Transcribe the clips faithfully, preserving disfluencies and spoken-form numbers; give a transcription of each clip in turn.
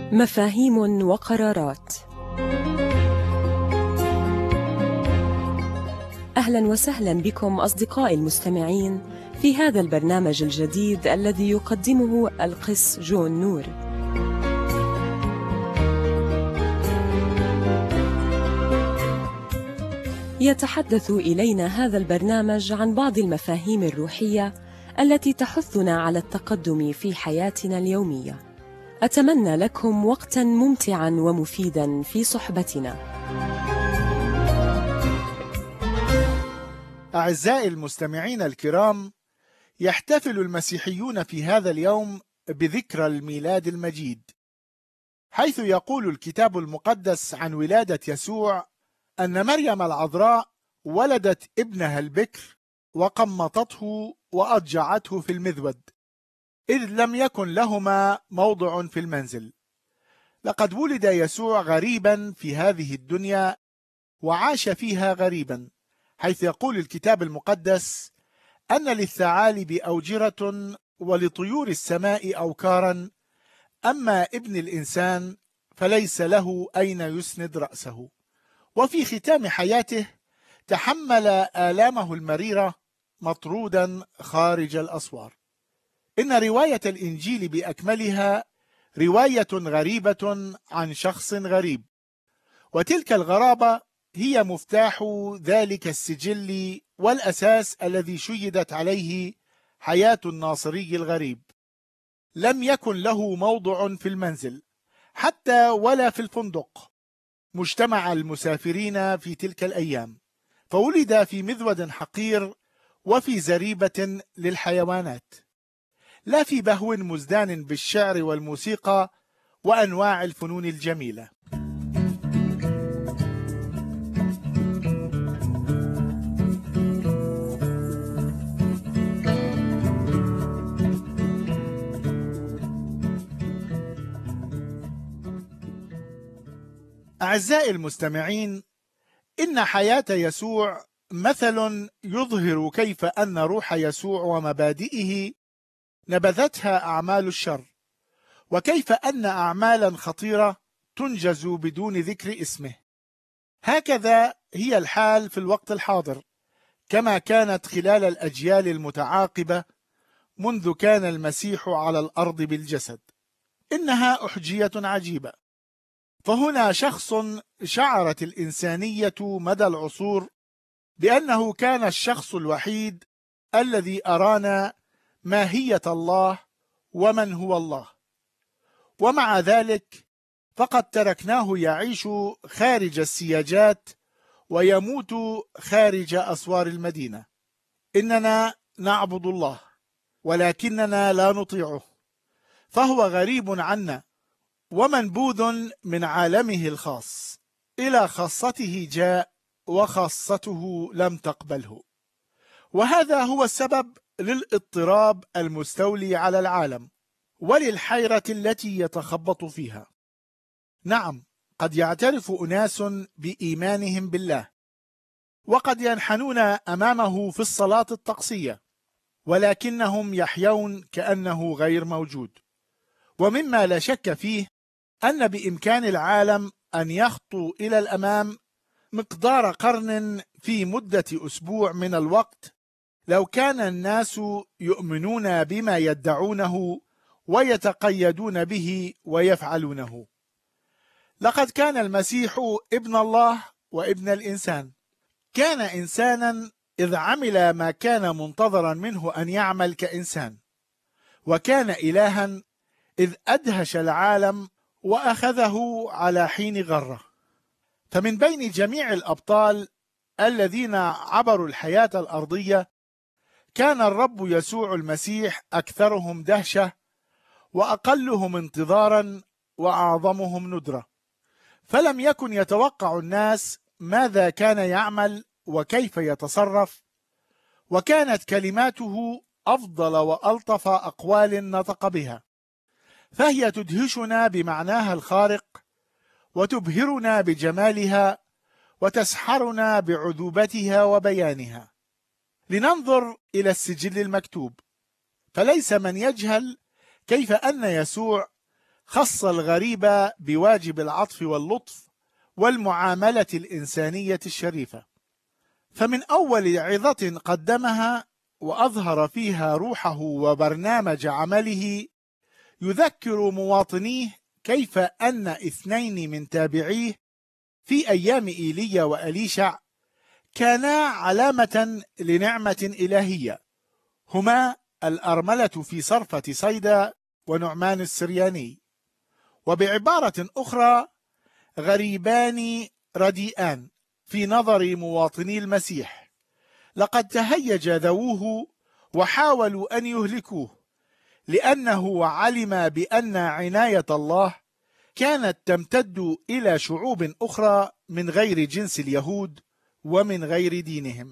مفاهيم وقرارات. أهلا وسهلا بكم أصدقائي المستمعين في هذا البرنامج الجديد الذي يقدمه القس جون نور. يتحدث إلينا هذا البرنامج عن بعض المفاهيم الروحية التي تحثنا على التقدم في حياتنا اليومية. أتمنى لكم وقتاً ممتعاً ومفيداً في صحبتنا. أعزائي المستمعين الكرام، يحتفل المسيحيون في هذا اليوم بذكرى الميلاد المجيد، حيث يقول الكتاب المقدس عن ولادة يسوع أن مريم العذراء ولدت ابنها البكر وقمطته وأضجعته في المذود، إذ لم يكن لهما موضع في المنزل. لقد ولد يسوع غريبا في هذه الدنيا وعاش فيها غريبا، حيث يقول الكتاب المقدس أن للثعالب أوجرة ولطيور السماء أوكارا، أما ابن الإنسان فليس له أين يسند رأسه. وفي ختام حياته تحمل آلامه المريرة مطرودا خارج الأسوار. إن رواية الإنجيل بأكملها رواية غريبة عن شخص غريب، وتلك الغرابة هي مفتاح ذلك السجل والأساس الذي شيدت عليه حياة الناصري الغريب. لم يكن له موضع في المنزل حتى ولا في الفندق مجتمع المسافرين في تلك الأيام، فولد في مذود حقير وفي زريبة للحيوانات، لا في بهو مزدان بالشعر والموسيقى وأنواع الفنون الجميلة. أعزائي المستمعين، إن حياة يسوع مثل يظهر كيف أن روح يسوع ومبادئه نبذتها أعمال الشر، وكيف أن أعمالا خطيرة تنجز بدون ذكر اسمه. هكذا هي الحال في الوقت الحاضر، كما كانت خلال الأجيال المتعاقبة منذ كان المسيح على الأرض بالجسد. إنها أحجية عجيبة، فهنا شخص شعرت الإنسانية مدى العصور بأنه كان الشخص الوحيد الذي أرانا ماهية الله ومن هو الله، ومع ذلك فقد تركناه يعيش خارج السياجات ويموت خارج أسوار المدينة. إننا نعبد الله ولكننا لا نطيعه، فهو غريب عنا ومنبوذ من عالمه الخاص. إلى خاصته جاء وخاصته لم تقبله، وهذا هو السبب للاضطراب المستولي على العالم وللحيرة التي يتخبط فيها. نعم، قد يعترف أناس بإيمانهم بالله وقد ينحنون أمامه في الصلاة الطقسية، ولكنهم يحيون كأنه غير موجود. ومما لا شك فيه أن بإمكان العالم أن يخطو إلى الأمام مقدار قرن في مدة أسبوع من الوقت لو كان الناس يؤمنون بما يدعونه ويتقيدون به ويفعلونه. لقد كان المسيح ابن الله وابن الإنسان، كان إنسانا إذ عمل ما كان منتظرا منه أن يعمل كإنسان، وكان إلها إذ أدهش العالم وأخذه على حين غره. فمن بين جميع الأبطال الذين عبروا الحياة الأرضية كان الرب يسوع المسيح أكثرهم دهشة وأقلهم انتظارا وأعظمهم ندرة، فلم يكن يتوقع الناس ماذا كان يعمل وكيف يتصرف، وكانت كلماته أفضل وألطف أقوال نطق بها، فهي تدهشنا بمعناها الخارق وتبهرنا بجمالها وتسحرنا بعذوبتها وبيانها. لننظر إلى السجل المكتوب، فليس من يجهل كيف أن يسوع خص الغريب بواجب العطف واللطف والمعاملة الإنسانية الشريفة. فمن أول عظة قدمها وأظهر فيها روحه وبرنامج عمله يذكر مواطنيه كيف أن اثنين من تابعيه في أيام إيليا وأليشع كانا علامة لنعمة إلهية، هما الأرملة في صرفة صيدا ونعمان السرياني، وبعبارة أخرى غريبان رديئان في نظر مواطني المسيح. لقد تهيج ذووه وحاولوا أن يهلكوه، لأنه علم بأن عناية الله كانت تمتد إلى شعوب أخرى من غير جنس اليهود ومن غير دينهم،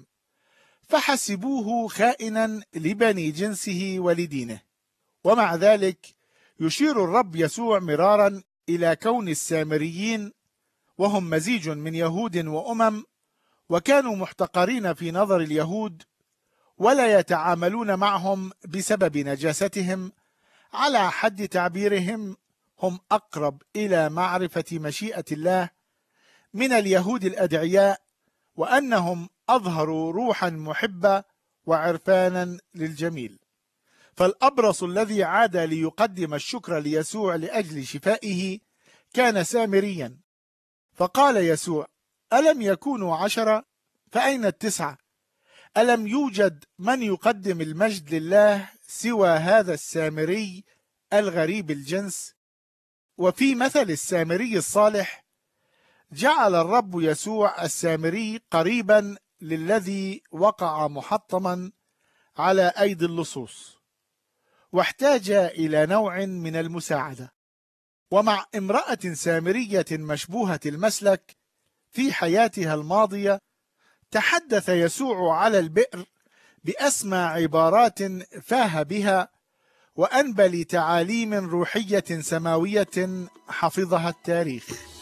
فحسبوه خائنا لبني جنسه ولدينه. ومع ذلك يشير الرب يسوع مرارا إلى كون السامريين، وهم مزيج من يهود وأمم، وكانوا محتقرين في نظر اليهود ولا يتعاملون معهم بسبب نجاستهم، على حد تعبيرهم هم أقرب إلى معرفة مشيئة الله من اليهود الأدعياء، وأنهم أظهروا روحا محبة وعرفانا للجميل. فالأبرص الذي عاد ليقدم الشكر ليسوع لأجل شفائه كان سامريا، فقال يسوع: ألم يكونوا عشرة؟ فأين التسعة؟ ألم يوجد من يقدم المجد لله سوى هذا السامري الغريب الجنس؟ وفي مثل السامري الصالح جعل الرب يسوع السامري قريبا للذي وقع محطما على أيدي اللصوص واحتاج إلى نوع من المساعدة. ومع امرأة سامرية مشبوهة المسلك في حياتها الماضية، تحدث يسوع على البئر بأسمى عبارات فاه بها وأنبل تعاليم روحية سماوية حفظها التاريخ.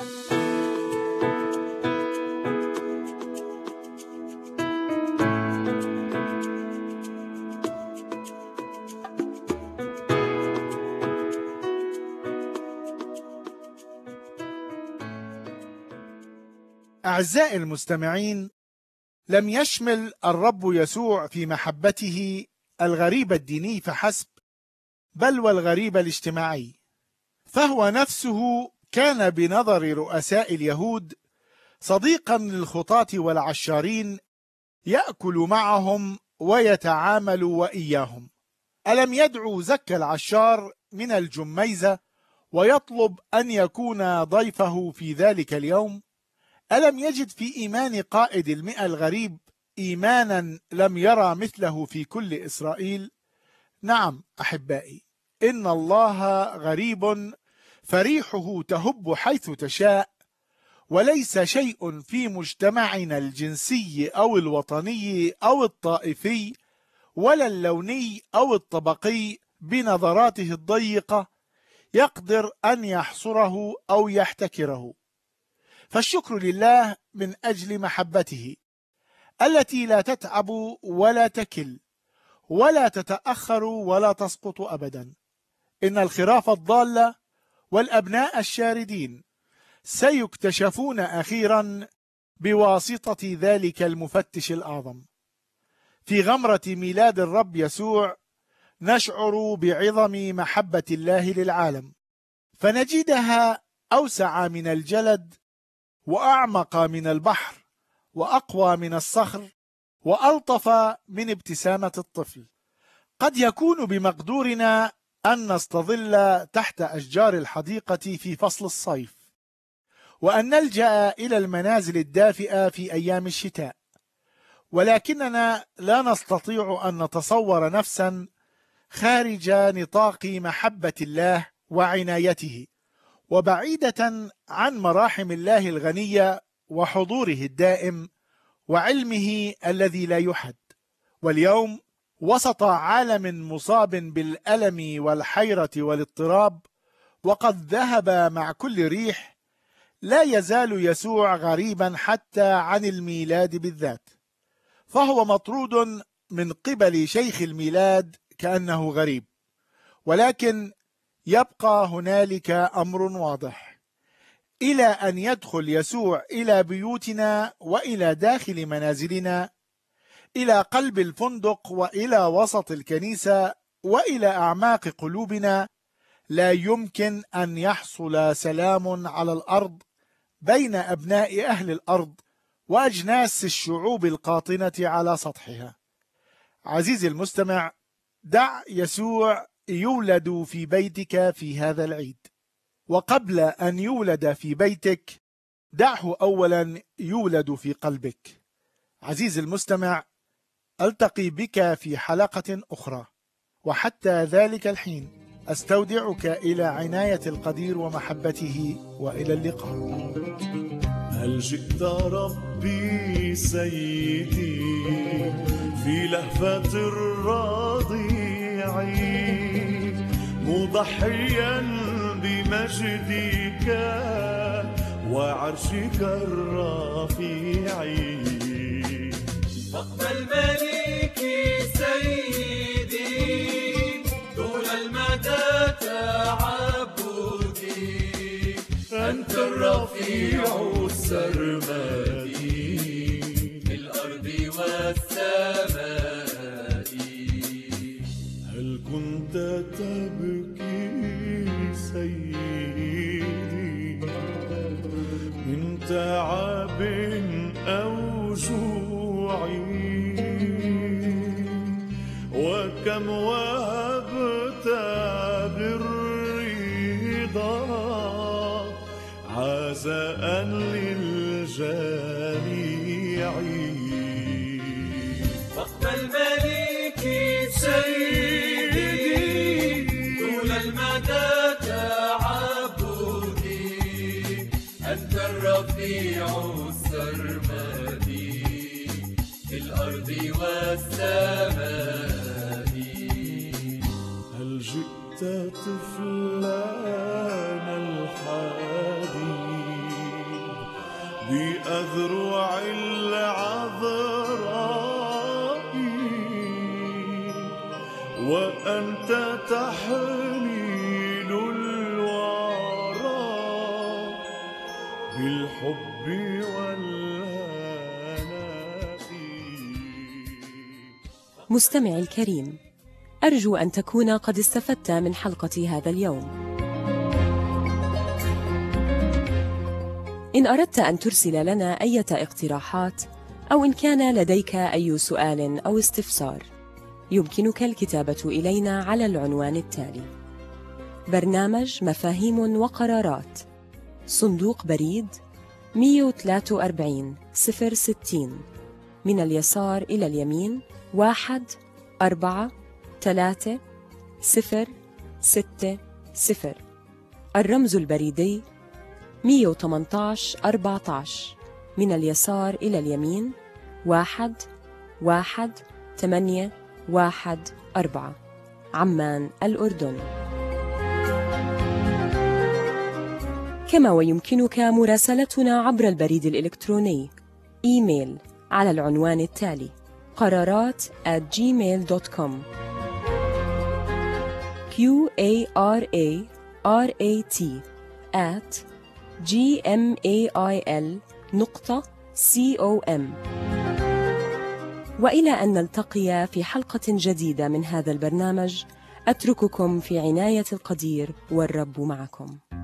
أعزائي المستمعين، لم يشمل الرب يسوع في محبته الغريب الديني فحسب، بل والغريب الاجتماعي، فهو نفسه كان بنظر رؤساء اليهود صديقا للخطاة والعشارين، يأكل معهم ويتعامل وإياهم. ألم يدعو زكا العشار من الجميزة ويطلب أن يكون ضيفه في ذلك اليوم؟ ألم يجد في إيمان قائد المئة الغريب إيمانا لم يرى مثله في كل إسرائيل؟ نعم أحبائي، إن الله غريب فريحه تهب حيث تشاء، وليس شيء في مجتمعنا الجنسي أو الوطني أو الطائفي ولا اللوني أو الطبقي بنظراته الضيقة يقدر أن يحصره أو يحتكره. فالشكر لله من أجل محبته التي لا تتعب ولا تكل ولا تتأخر ولا تسقط أبدا. إن الخراف الضالة والأبناء الشاردين سيكتشفون أخيرا بواسطة ذلك المفتش الأعظم. في غمرة ميلاد الرب يسوع نشعر بعظم محبة الله للعالم، فنجدها أوسع من الجلد وأعمق من البحر وأقوى من الصخر وألطف من ابتسامة الطفل. قد يكون بمقدورنا أن نستظل تحت أشجار الحديقة في فصل الصيف، وأن نلجأ إلى المنازل الدافئة في أيام الشتاء، ولكننا لا نستطيع أن نتصور نفسا خارج نطاق محبة الله وعنايته، وبعيدة عن مراحم الله الغنية وحضوره الدائم وعلمه الذي لا يحد. واليوم وسط عالم مصاب بالألم والحيرة والاضطراب وقد ذهب مع كل ريح، لا يزال يسوع غريبا حتى عن الميلاد بالذات، فهو مطرود من قبل شيخ الميلاد كأنه غريب، ولكن يبقى هنالك أمر واضح: إلى أن يدخل يسوع إلى بيوتنا وإلى داخل منازلنا، إلى قلب الفندق وإلى وسط الكنيسة وإلى أعماق قلوبنا، لا يمكن أن يحصل سلام على الأرض بين أبناء أهل الأرض وأجناس الشعوب القاطنة على سطحها. عزيزي المستمع، دع يسوع يولد في بيتك في هذا العيد، وقبل أن يولد في بيتك دعه أولا يولد في قلبك. عزيزي المستمع، ألتقي بك في حلقة أخرى، وحتى ذلك الحين أستودعك إلى عناية القدير ومحبته، وإلى اللقاء. هل جئت ربي سيدي في لهفة الرضيع، مضحيا بمجدك وعرشك الرفيع. فاقبل ملكي سيدي طول المدى تعبدي، أنت الرفيع السرمدي في الأرض والسماء. هل كنت تبكي سيدي من تعب أو جوع، وكم وهبت بالرضا عزاء للجميع. فاقبل ملكي سيدي طول المدى تعبدي، أنت الرفيع السرمدي في الأرض والسماء. هل جئت طفلان الحبيب بأذرع العذراء، وأنت تحمل الورى بالحب والهناء. مستمعي الكريم، أرجو أن تكون قد استفدت من حلقة هذا اليوم. إن أردت أن ترسل لنا أي اقتراحات، أو إن كان لديك أي سؤال أو استفسار، يمكنك الكتابة إلينا على العنوان التالي: برنامج مفاهيم وقرارات، صندوق بريد مئة وثلاثة وأربعين صفر ستين، من اليسار إلى اليمين واحد أربعة ثلاثة صفر ستة صفر. الرمز البريدي مئة وثمانية عشر أربعة عشر، من اليسار إلى اليمين واحد واحد ثمانية واحد أربعة، عمان الأردن. كما ويمكنك مراسلتنا عبر البريد الإلكتروني إيميل على العنوان التالي: قرارات at gmail dot com. q a r a r a t at gmail نقطة com. وإلى أن نلتقي في حلقة جديدة من هذا البرنامج، أترككم في عناية القدير، والرب معكم.